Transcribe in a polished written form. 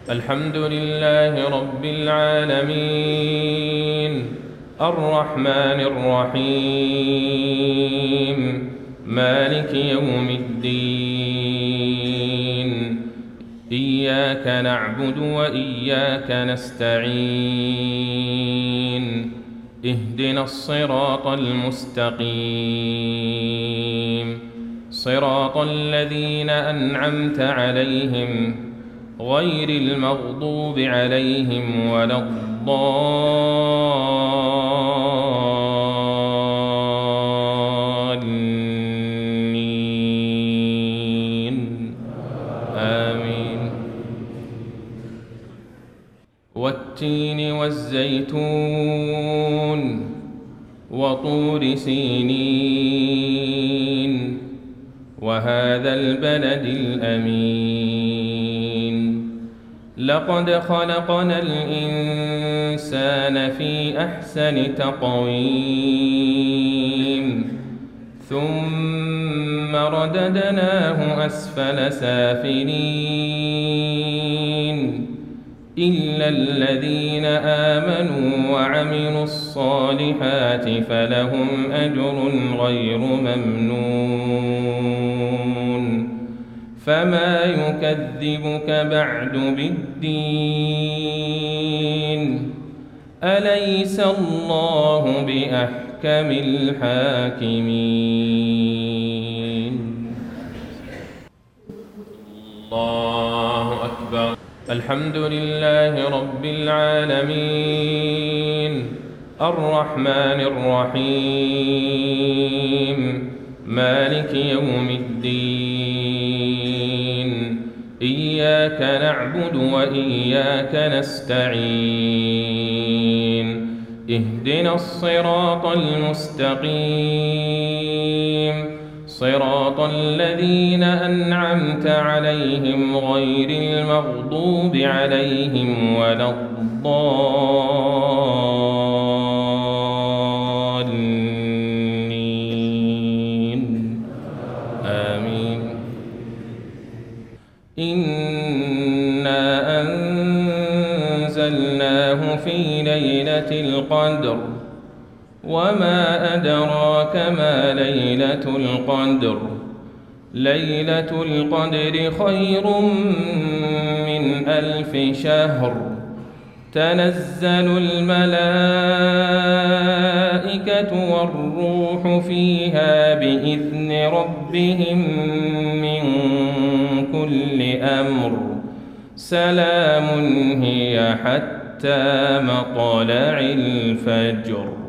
الحمد لله رب العالمين الرحمن الرحيم مالك يوم الدين إياك نعبد وإياك نستعين اهدنا الصراط المستقيم صراط الذين أنعمت عليهم غير المغضوب عليهم ولا الضالين آمين. والتين والزيتون وطور سينين وهذا البلد الأمين لقد خلقنا الإنسان في أحسن تقويم ثم رددناه أسفل سافلين إلا الذين آمنوا وعملوا الصالحات فلهم أجر غير ممنون فما يكذبك بعد بالدين أليس الله بأحكم الحاكمين. الله أكبر. الحمد لله رب العالمين الرحمن الرحيم مالك يوم الدين إياك نعبد وإياك نستعين اهدنا الصراط المستقيم صراط الذين أنعمت عليهم غير المغضوب عليهم ولا الضالين آمين. إنا أنزلناه في ليلة القدر وما أدراك ما ليلة القدر ليلة القدر خير من 1000 شهر تنزل الملائكة والروح فيها بإذن ربهم من كل أمر سلام هي حتى مطلع الفجر.